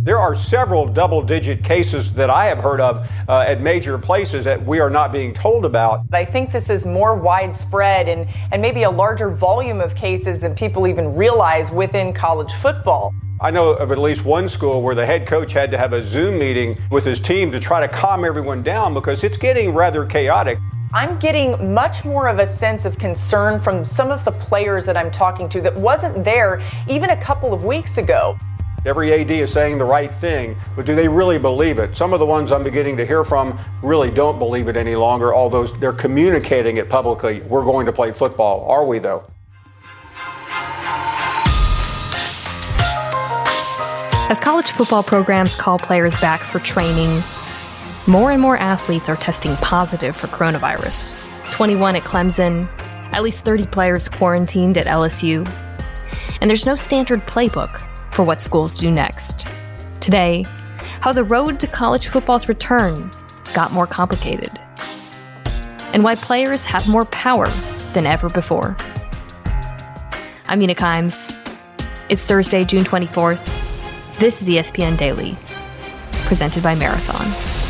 There are several double-digit cases that I have heard of at major places that we are not being told about. I think this is more widespread and maybe a larger volume of cases than people even realize within college football. I know of at least one school where the head coach had to have a Zoom meeting with his team to try to calm everyone down because it's getting rather chaotic. I'm getting much more of a sense of concern from some of the players that I'm talking to that wasn't there even a couple of weeks ago. Every AD is saying the right thing, but do they really believe it? Some of the ones I'm beginning to hear from really don't believe it any longer, although they're communicating it publicly. We're going to play football. Are we, though? As college football programs call players back for training, more and more athletes are testing positive for coronavirus. 21 at Clemson, at least 30 players quarantined at LSU. And there's no standard playbook for what schools do next. Today, how the road to college football's return got more complicated. And why players have more power than ever before. I'm Mina Kimes. It's Thursday, June 24th. This is ESPN Daily, presented by Marathon.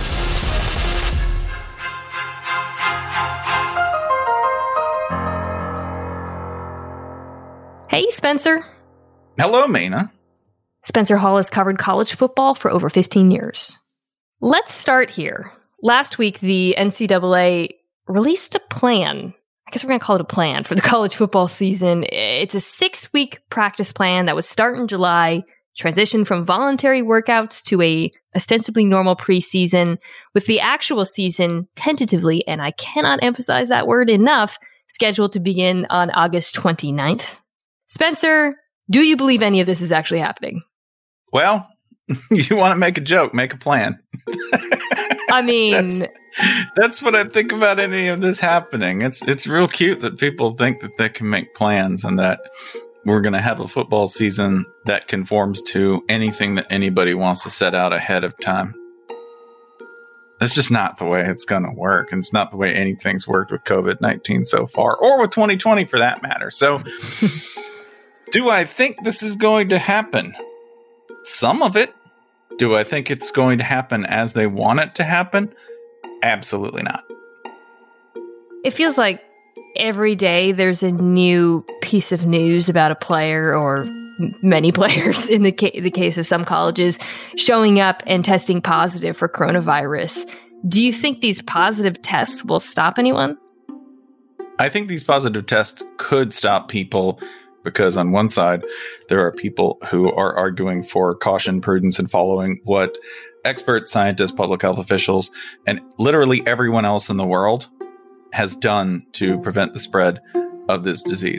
Hey, Spencer. Hello, Mina. Spencer Hall has covered college football for over 15 years. Let's start here. Last week, the NCAA released a plan. I guess we're going to call it a plan for the college football season. It's a 6-week practice plan that would start in July, transition from voluntary workouts to a ostensibly normal preseason, with the actual season tentatively, and I cannot emphasize that word enough, scheduled to begin on August 29th. Spencer, do you believe any of this is actually happening? Well, you want to make a joke, make a plan. I mean, that's what I think about any of this happening. It's real cute that people think that they can make plans and that we're going to have a football season that conforms to anything that anybody wants to set out ahead of time. That's just not the way it's going to work. And it's not the way anything's worked with COVID-19 so far, or with 2020 for that matter. So do I think this is going to happen? Some of it. Do I think it's going to happen as they want it to happen? Absolutely not. It feels like every day there's a new piece of news about a player or many players in the case of some colleges showing up and testing positive for coronavirus. Do you think these positive tests will stop anyone? I think these positive tests could stop people because on one side, there are people who are arguing for caution, prudence, and following what experts, scientists, public health officials, and literally everyone else in the world has done to prevent the spread of this disease.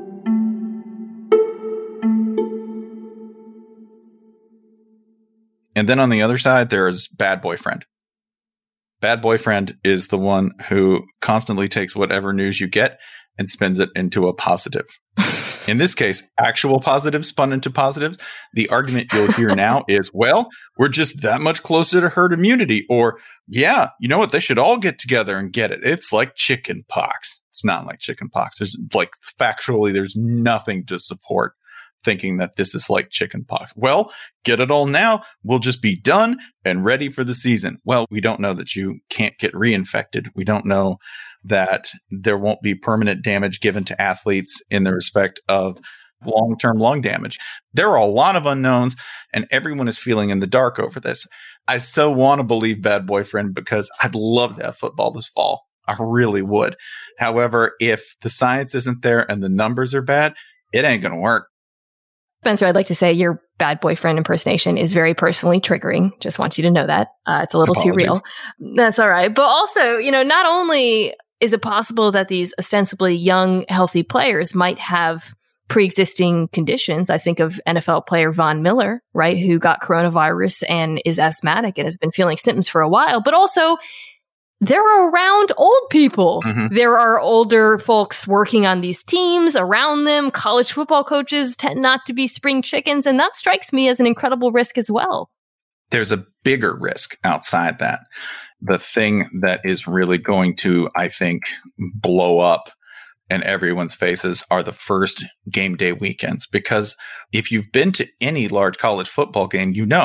And then on the other side, there's bad boyfriend. Bad boyfriend is the one who constantly takes whatever news you get and spins it into a positive. In this case, actual positives spun into positives. The argument you'll hear now is, well, we're just that much closer to herd immunity. Or, yeah, you know what? They should all get together and get it. It's like chicken pox. It's not like chicken pox. There's factually, there's nothing to support thinking that this is like chicken pox. Well, get it all now. We'll just be done and ready for the season. Well, we don't know that you can't get reinfected. We don't know that there won't be permanent damage given to athletes in the respect of long-term lung damage. There are a lot of unknowns, and everyone is feeling in the dark over this. I so want to believe bad boyfriend because I'd love to have football this fall. I really would. However, if the science isn't there and the numbers are bad, it ain't going to work. Spencer, I'd like to say your bad boyfriend impersonation is very personally triggering. Just want you to know that. It's a little too real. That's all right. But also, not only is it possible that these ostensibly young, healthy players might have pre-existing conditions. I think of NFL player Von Miller, right, who got coronavirus and is asthmatic and has been feeling symptoms for a while. But also, they're around old people. Mm-hmm. There are older folks working on these teams around them. College football coaches tend not to be spring chickens, and that strikes me as an incredible risk as well. There's a bigger risk outside that. The thing that is really going to, I think, blow up in everyone's faces are the first game day weekends. Because if you've been to any large college football game,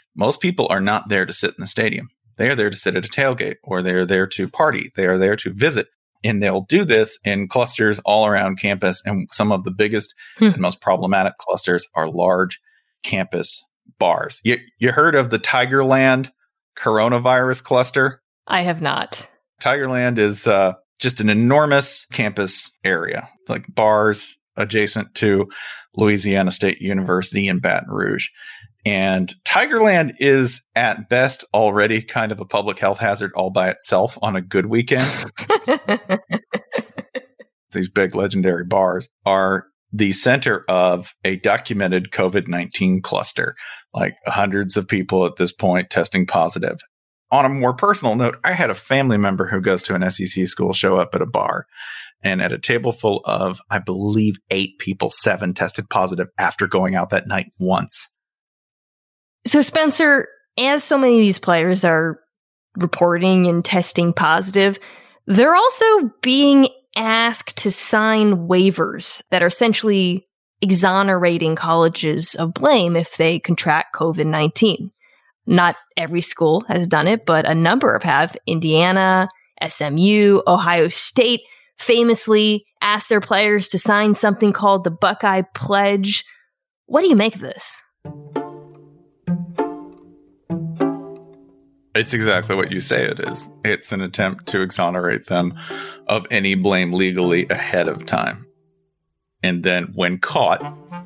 Most people are not there to sit in the stadium. They are there to sit at a tailgate, or they are there to party. They are there to visit. And they'll do this in clusters all around campus. And some of the biggest and most problematic clusters are large campus bars. You heard of the Tigerland coronavirus cluster? I have not. Tigerland is just an enormous campus area, like bars adjacent to Louisiana State University in Baton Rouge. And Tigerland is at best already kind of a public health hazard all by itself on a good weekend. These big legendary bars are the center of a documented COVID-19 cluster, like hundreds of people at this point testing positive. On a more personal note, I had a family member who goes to an SEC school show up at a bar, and at a table full of, I believe, 8 people, 7 tested positive after going out that night once. So, Spencer, as so many of these players are reporting and testing positive, they're also being asked to sign waivers that are essentially exonerating colleges of blame if they contract COVID-19. Not every school has done it, but a number have. Indiana, SMU, Ohio State famously asked their players to sign something called the Buckeye Pledge. What do you make of this? It's exactly what you say it is. It's an attempt to exonerate them of any blame legally ahead of time. And then when caught,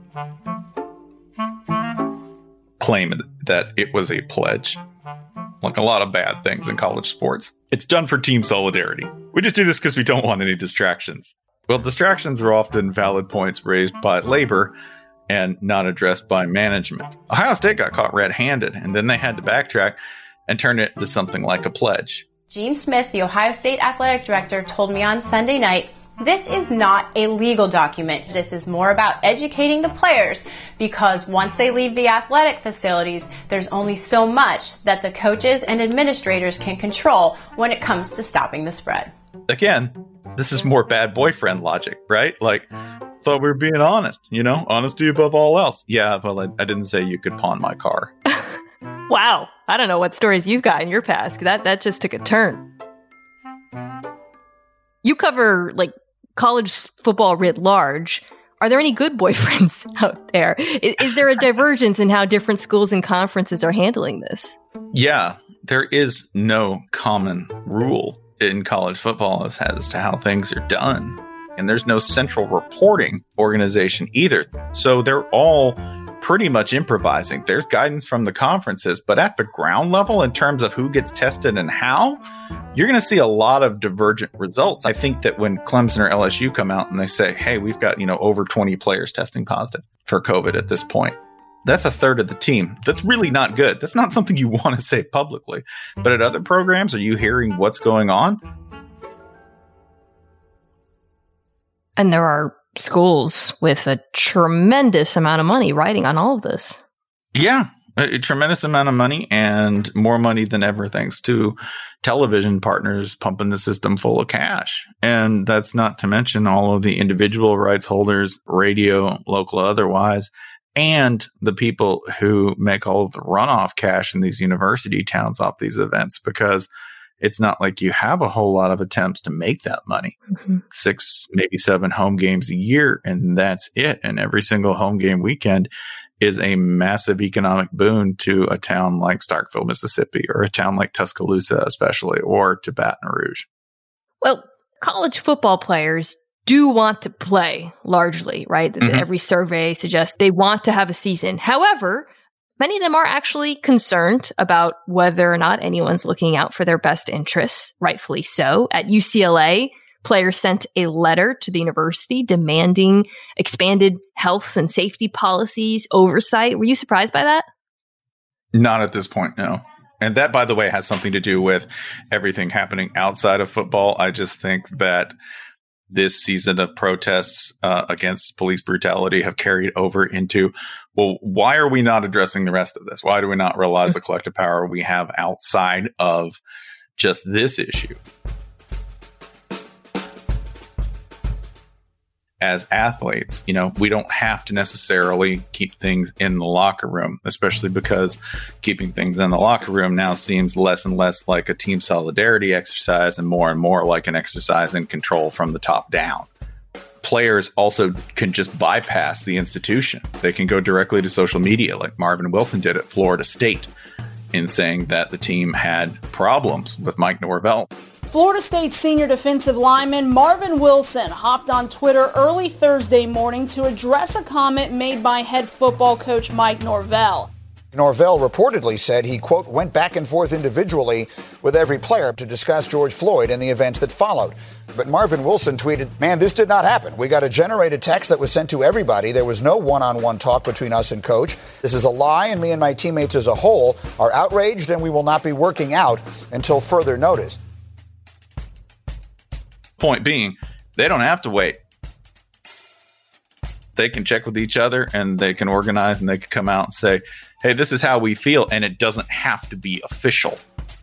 claim that it was a pledge. Like a lot of bad things in college sports. It's done for team solidarity. We just do this because we don't want any distractions. Well, distractions are often valid points raised by labor and not addressed by management. Ohio State got caught red-handed, and then they had to backtrack and turn it into something like a pledge. Gene Smith, the Ohio State athletic director, told me on Sunday night, this is not a legal document. This is more about educating the players, because once they leave the athletic facilities, there's only so much that the coaches and administrators can control when it comes to stopping the spread. Again, this is more bad boyfriend logic, right? Like, thought we were being honest, honesty above all else. Yeah, well, I didn't say you could pawn my car. Wow. I don't know what stories you've got in your past. That just took a turn. You cover, college football writ large. Are there any good boyfriends out there? Is there a divergence in how different schools and conferences are handling this? Yeah, there is no common rule in college football as to how things are done. And there's no central reporting organization either. So they're all pretty much improvising. There's guidance from the conferences, but at the ground level, in terms of who gets tested and how, you're going to see a lot of divergent results. I think that when Clemson or LSU come out and they say, hey, we've got, over 20 players testing positive for COVID at this point, that's a third of the team. That's really not good. That's not something you want to say publicly. But at other programs, are you hearing what's going on? And there are schools with a tremendous amount of money riding on all of this. Yeah, a tremendous amount of money, and more money than ever thanks to television partners pumping the system full of cash. And that's not to mention all of the individual rights holders, radio, local, otherwise, and the people who make all of the runoff cash in these university towns off these events, because it's not like you have a whole lot of attempts to make that money. 6, maybe 7 home games a year, and that's it. And every single home game weekend is a massive economic boon to a town like Starkville, Mississippi, or a town like Tuscaloosa, especially, or to Baton Rouge. Well, college football players do want to play largely, right? Every survey suggests they want to have a season. However, many of them are actually concerned about whether or not anyone's looking out for their best interests, rightfully so. At UCLA, players sent a letter to the university demanding expanded health and safety policies, oversight. Were you surprised by that? Not at this point, no. And that, by the way, has something to do with everything happening outside of football. I just think that this season of protests against police brutality have carried over into, well, why are we not addressing the rest of this? Why do we not realize the collective power we have outside of just this issue? as athletes. We don't have to necessarily keep things in the locker room, especially because keeping things in the locker room now seems less and less like a team solidarity exercise and more like an exercise in control from the top down. Players also can just bypass the institution. They can go directly to social media like Marvin Wilson did at Florida State in saying that the team had problems with Mike Norvell. Florida State senior defensive lineman Marvin Wilson hopped on Twitter early Thursday morning to address a comment made by head football coach Mike Norvell. Norvell reportedly said he, quote, went back and forth individually with every player to discuss George Floyd and the events that followed. But Marvin Wilson tweeted, man, this did not happen. We got a generated text that was sent to everybody. There was no one-on-one talk between us and coach. This is a lie, and me and my teammates as a whole are outraged, and we will not be working out until further notice. Point being, they don't have to wait. They can check with each other and they can organize and they can come out and say, hey, this is how we feel, and it doesn't have to be official.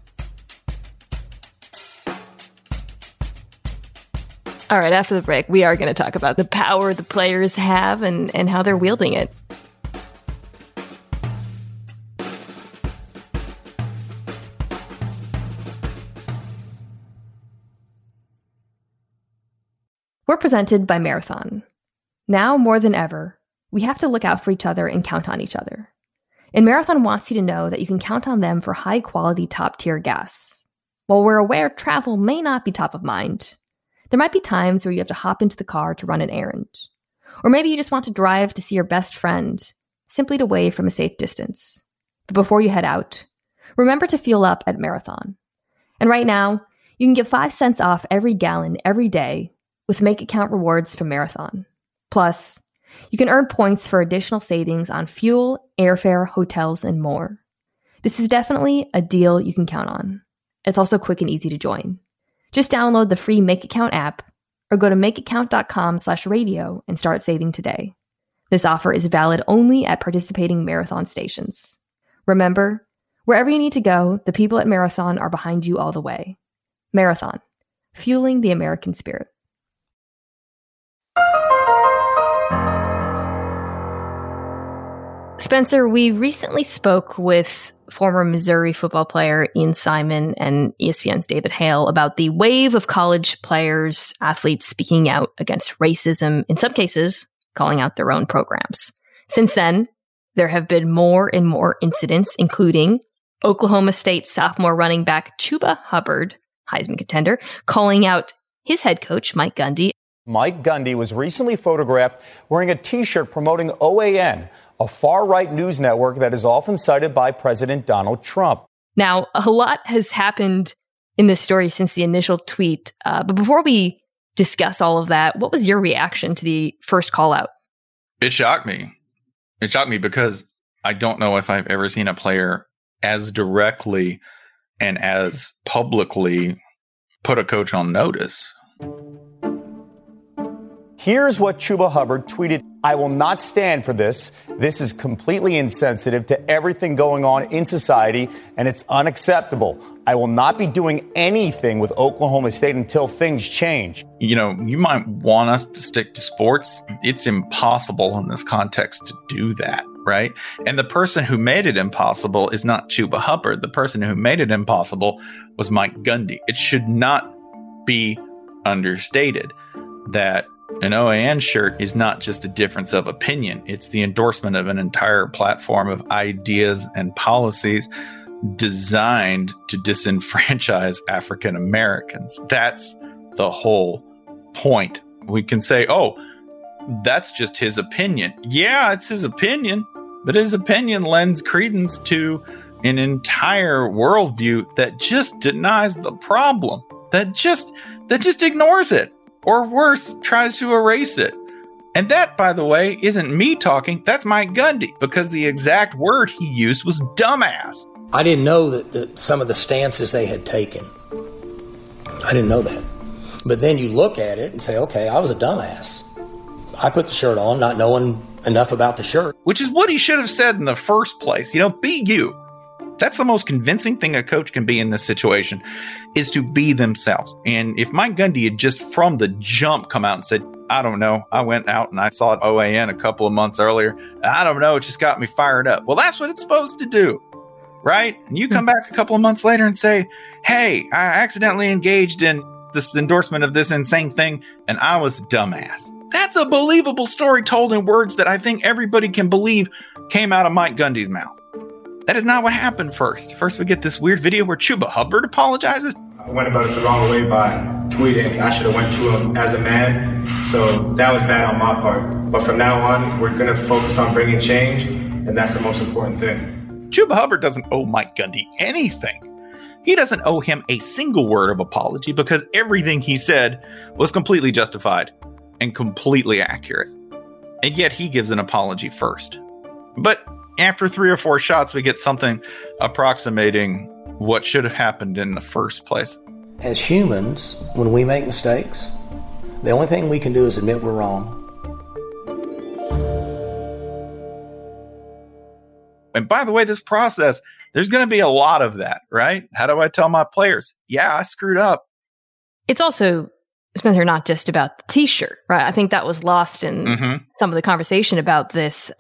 All right, after the break, we are going to talk about the power the players have and how they're wielding it. We're presented by Marathon. Now more than ever, we have to look out for each other and count on each other. And Marathon wants you to know that you can count on them for high-quality, top-tier gas. While we're aware travel may not be top of mind, there might be times where you have to hop into the car to run an errand. Or maybe you just want to drive to see your best friend, simply to wave from a safe distance. But before you head out, remember to fuel up at Marathon. And right now, you can get 5 cents off every gallon every day with Make It Count rewards from Marathon. Plus, you can earn points for additional savings on fuel, airfare, hotels, and more. This is definitely a deal you can count on. It's also quick and easy to join. Just download the free Make It Count app or go to makeitcount.com/radio and start saving today. This offer is valid only at participating Marathon stations. Remember, wherever you need to go, the people at Marathon are behind you all the way. Marathon, fueling the American spirit. Spencer, we recently spoke with former Missouri football player Ian Simon and ESPN's David Hale about the wave of college players, athletes speaking out against racism, in some cases, calling out their own programs. Since then, there have been more and more incidents, including Oklahoma State sophomore running back Chuba Hubbard, Heisman contender, calling out his head coach, Mike Gundy. Mike Gundy was recently photographed wearing a T-shirt promoting OAN, a far-right news network that is often cited by President Donald Trump. Now, a lot has happened in this story since the initial tweet. But before we discuss all of that, what was your reaction to the first call out? It shocked me. It shocked me because I don't know if I've ever seen a player as directly and as publicly put a coach on notice. Here's what Chuba Hubbard tweeted. I will not stand for this. This is completely insensitive to everything going on in society, and it's unacceptable. I will not be doing anything with Oklahoma State until things change. You know, you might want us to stick to sports. It's impossible in this context to do that, right? And the person who made it impossible is not Chuba Hubbard. The person who made it impossible was Mike Gundy. It should not be understated that an OAN shirt is not just a difference of opinion. It's the endorsement of an entire platform of ideas and policies designed to disenfranchise African Americans. That's the whole point. We can say, oh, that's just his opinion. Yeah, it's his opinion, but his opinion lends credence to an entire worldview that just denies the problem, that just ignores it. Or worse, tries to erase it. And that, by the way, isn't me talking. That's Mike Gundy, because the exact word he used was dumbass. I didn't know that some of the stances they had taken. I didn't know that. But then you look at it and say, okay, I was a dumbass. I put the shirt on not knowing enough about the shirt. Which is what he should have said in the first place. You know, be you. That's the most convincing thing a coach can be in this situation, is to be themselves. And if Mike Gundy had just from the jump come out and said, I don't know, I went out and I saw OAN a couple of months earlier, I don't know, it just got me fired up. Well, that's what it's supposed to do, right? And you come back a couple of months later and say, hey, I accidentally engaged in this endorsement of this insane thing, and I was a dumbass. That's a believable story told in words that I think everybody can believe came out of Mike Gundy's mouth. That is not what happened first. First, we get this weird video where Chuba Hubbard apologizes. I went about it the wrong way by tweeting. I should have went to him as a man. So that was bad on my part. But from now on, we're going to focus on bringing change, and that's the most important thing. Chuba Hubbard doesn't owe Mike Gundy anything. He doesn't owe him a single word of apology because everything he said was completely justified and completely accurate. And yet he gives an apology first. But after 3 or 4 shots, we get something approximating what should have happened in the first place. As humans, when we make mistakes, the only thing we can do is admit we're wrong. And by the way, this process, there's going to be a lot of that, right? How do I tell my players? Yeah, I screwed up. It's also, Spencer, not just about the T-shirt, right? I think that was lost in some of the conversation about this.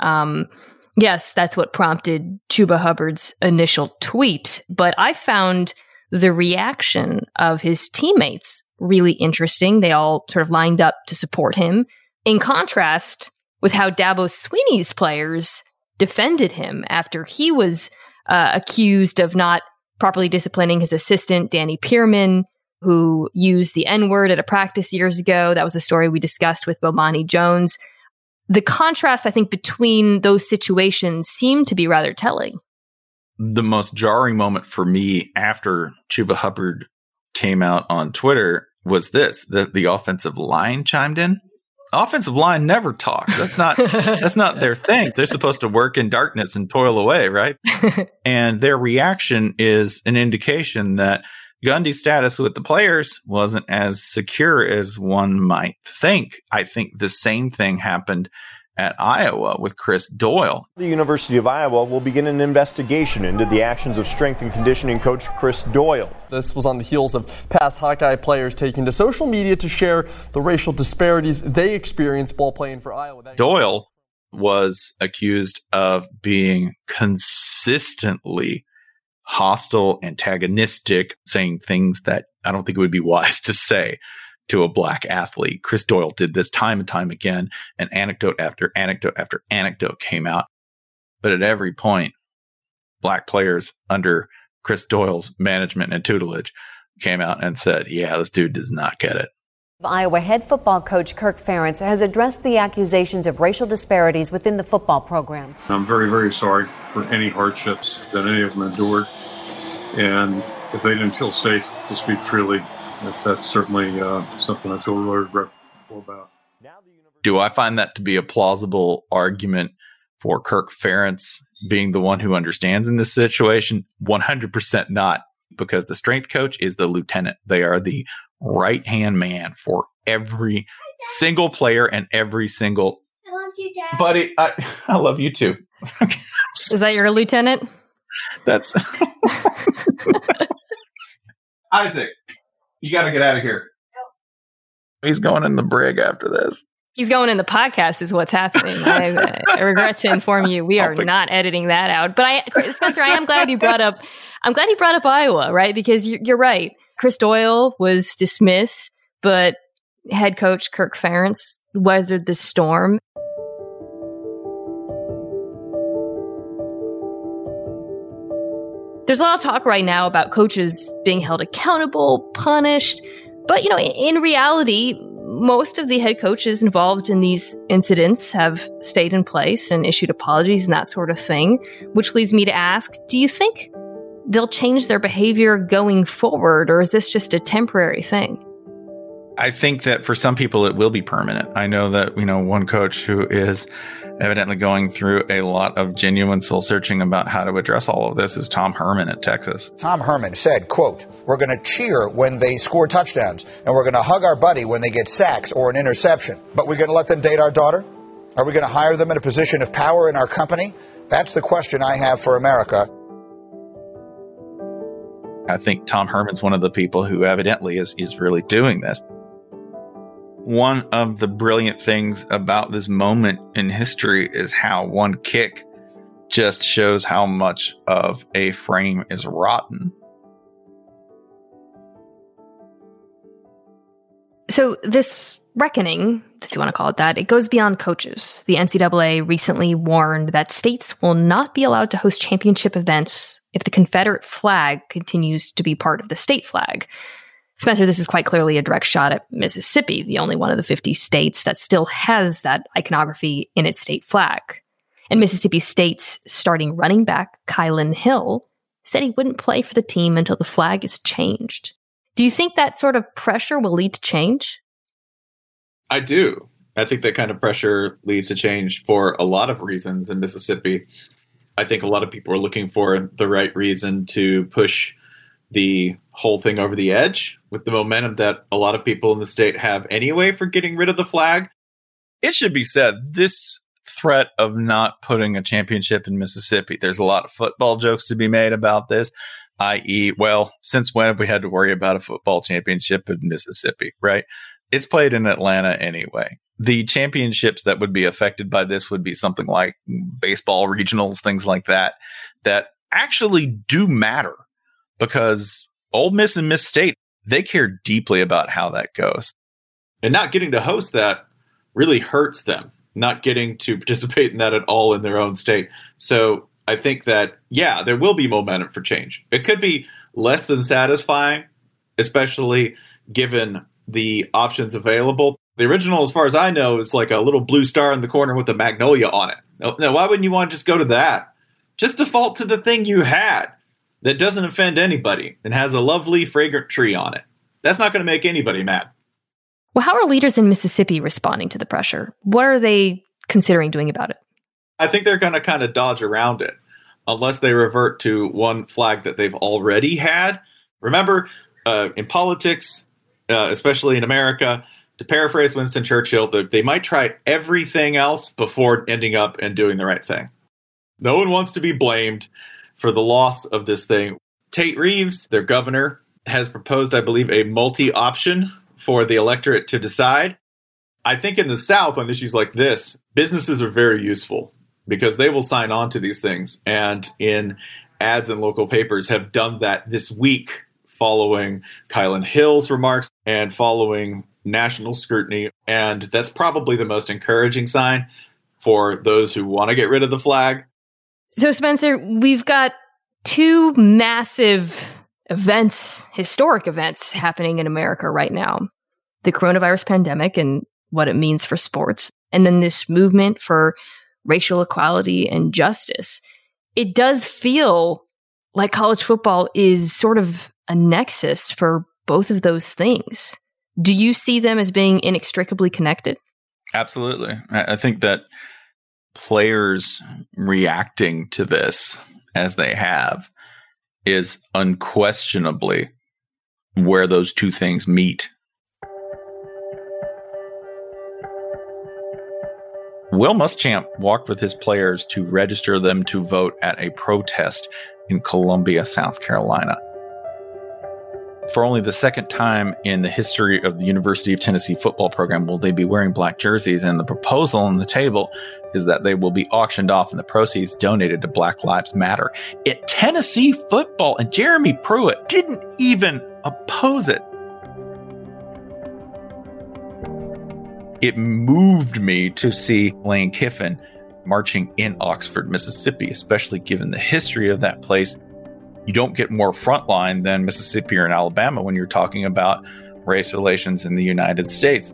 Yes, that's what prompted Chuba Hubbard's initial tweet, but I found the reaction of his teammates really interesting. They all sort of lined up to support him, in contrast with how Dabo Swinney's players defended him after he was accused of not properly disciplining his assistant, Danny Pearman, who used the N-word at a practice years ago. That was a story we discussed with Bomani Jones. The contrast, I think, between those situations seemed to be rather telling. The most jarring moment for me after Chuba Hubbard came out on Twitter was this, that the offensive line chimed in. Offensive line never talks. That's not their thing. They're supposed to work in darkness and toil away, right? And their reaction is an indication that Gundy's status with the players wasn't as secure as one might think. I think the same thing happened at Iowa with Chris Doyle. The University of Iowa will begin an investigation into the actions of strength and conditioning coach Chris Doyle. This was on the heels of past Hawkeye players taking to social media to share the racial disparities they experienced while playing for Iowa. Doyle was accused of being consistently hostile, antagonistic, saying things that I don't think it would be wise to say to a black athlete. Chris Doyle did this time and time again, and anecdote after anecdote after anecdote came out. But at every point, black players under Chris Doyle's management and tutelage came out and said, yeah, this dude does not get it. Iowa head football coach Kirk Ferentz has addressed the accusations of racial disparities within the football program. I'm very, very sorry for any hardships that any of them endured. And if they didn't feel safe to speak freely, that's certainly something I feel really regretful about. Do I find that to be a plausible argument for Kirk Ferentz being the one who understands in this situation? 100% not, because the strength coach is the lieutenant. They are the right-hand man for every single player and every single... I love you, Dad. Buddy, I love you too. Is that your lieutenant? That's... Isaac, you got to get out of here. He's going in the brig after this. He's going in the podcast is what's happening. I regret to inform you, we are not editing that out. But Spencer, I am glad you brought up Iowa, right? Because you're right. Chris Doyle was dismissed, but head coach Kirk Ferentz weathered the storm. There's a lot of talk right now about coaches being held accountable, punished. But, in reality, most of the head coaches involved in these incidents have stayed in place and issued apologies and that sort of thing, which leads me to ask, do you think they'll change their behavior going forward, or is this just a temporary thing? I think that for some people it will be permanent. I know that, one coach who is evidently going through a lot of genuine soul searching about how to address all of this is Tom Herman at Texas. Tom Herman said, quote, "We're going to cheer when they score touchdowns, and we're going to hug our buddy when they get sacks or an interception. But we're going to let them date our daughter? Are we going to hire them in a position of power in our company? That's the question I have for America." I think Tom Herman's one of the people who evidently is really doing this. One of the brilliant things about this moment in history is how one kick just shows how much of a frame is rotten. So this reckoning, if you want to call it that, it goes beyond coaches. The NCAA recently warned that states will not be allowed to host championship events if the Confederate flag continues to be part of the state flag. Spencer, this is quite clearly a direct shot at Mississippi, the only one of the 50 states that still has that iconography in its state flag. And Mississippi State's starting running back, Kylan Hill, said he wouldn't play for the team until the flag is changed. Do you think that sort of pressure will lead to change? I do. I think that kind of pressure leads to change for a lot of reasons in Mississippi. I think a lot of people are looking for the right reason to push the whole thing over the edge with the momentum that a lot of people in the state have anyway for getting rid of the flag. It should be said, this threat of not putting a championship in Mississippi, there's a lot of football jokes to be made about this, i.e., well, since when have we had to worry about a football championship in Mississippi, right? It's played in Atlanta anyway. The championships that would be affected by this would be something like baseball regionals, things like that, that actually do matter because Ole Miss and Miss State, they care deeply about how that goes. And not getting to host that really hurts them, not getting to participate in that at all in their own state. So I think that, yeah, there will be momentum for change. It could be less than satisfying, especially given the options available. The original, as far as I know, is like a little blue star in the corner with a magnolia on it. Now, why wouldn't you want to just go to that? Just default to the thing you had that doesn't offend anybody and has a lovely, fragrant tree on it. That's not going to make anybody mad. Well, how are leaders in Mississippi responding to the pressure? What are they considering doing about it? I think they're going to kind of dodge around it unless they revert to one flag that they've already had. Remember, in politics, especially in America, to paraphrase Winston Churchill, they might try everything else before ending up and doing the right thing. No one wants to be blamed for the loss of this thing. Tate Reeves, their governor, has proposed, I believe, a multi-option for the electorate to decide. I think in the South, on issues like this, businesses are very useful because they will sign on to these things. And in ads in local papers have done that this week following Kylan Hill's remarks and following national scrutiny. And that's probably the most encouraging sign for those who want to get rid of the flag. So, Spencer, we've got two massive events, historic events happening in America right now. The coronavirus pandemic and what it means for sports, and then this movement for racial equality and justice. It does feel like college football is sort of a nexus for both of those things. Do you see them as being inextricably connected? Absolutely. I think that players reacting to this as they have is unquestionably where those two things meet. Will Muschamp walked with his players to register them to vote at a protest in Columbia, South Carolina. For only the second time in the history of the University of Tennessee football program will they be wearing black jerseys, and the proposal on the table is that they will be auctioned off and the proceeds donated to Black Lives Matter. At Tennessee football, and Jeremy Pruitt didn't even oppose it. It moved me to see Lane Kiffin marching in Oxford, Mississippi, especially given the history of that place. You don't get more frontline than Mississippi or in Alabama when you're talking about race relations in the United States.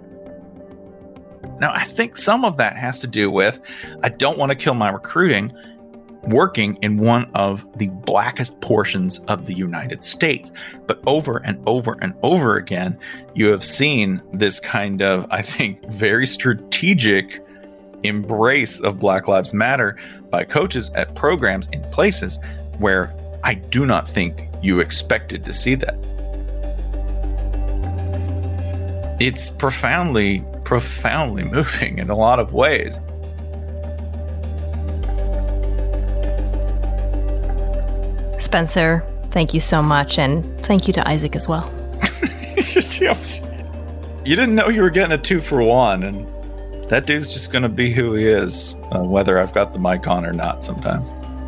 Now, I think some of that has to do with, I don't want to kill my recruiting, working in one of the blackest portions of the United States. But over and over and over again, you have seen this kind of, I think, very strategic embrace of Black Lives Matter by coaches at programs in places where I do not think you expected to see that. It's profoundly, profoundly moving in a lot of ways. Spencer, Thank you so much, and thank you to Isaac as well. You didn't know you were getting a 2-for-1, and that dude's just going to be who he is, whether I've got the mic on or not sometimes.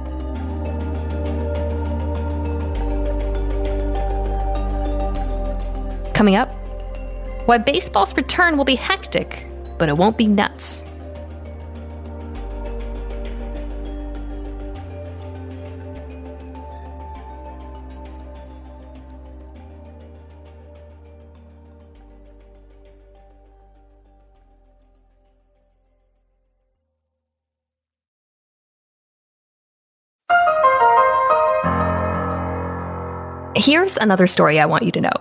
Coming up, why baseball's return will be hectic, but it won't be nuts. Here's another story I want you to know.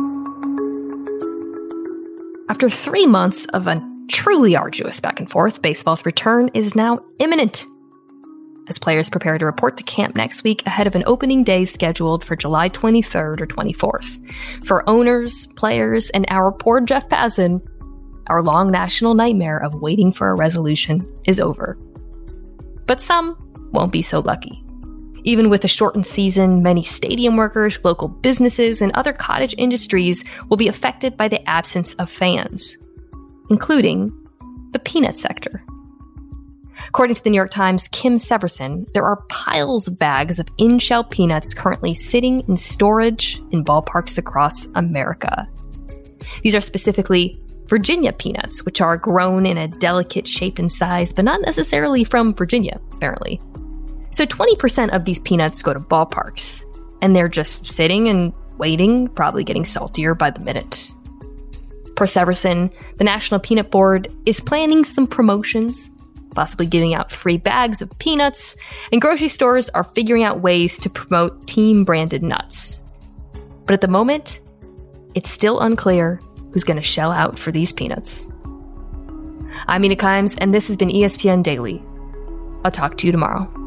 After 3 months of a truly arduous back and forth, baseball's return is now imminent, as players prepare to report to camp next week ahead of an opening day scheduled for July 23rd or 24th. For owners, players, and our poor Jeff Passan, our long national nightmare of waiting for a resolution is over. But some won't be so lucky. Even with a shortened season, many stadium workers, local businesses, and other cottage industries will be affected by the absence of fans, including the peanut sector. According to the New York Times' Kim Severson, there are piles of bags of in-shell peanuts currently sitting in storage in ballparks across America. These are specifically Virginia peanuts, which are grown in a delicate shape and size, but not necessarily from Virginia, apparently. So 20% of these peanuts go to ballparks, and they're just sitting and waiting, probably getting saltier by the minute. Per Severson, the National Peanut Board is planning some promotions, possibly giving out free bags of peanuts, and grocery stores are figuring out ways to promote team-branded nuts. But at the moment, it's still unclear who's going to shell out for these peanuts. I'm Mina Kimes, and this has been ESPN Daily. I'll talk to you tomorrow.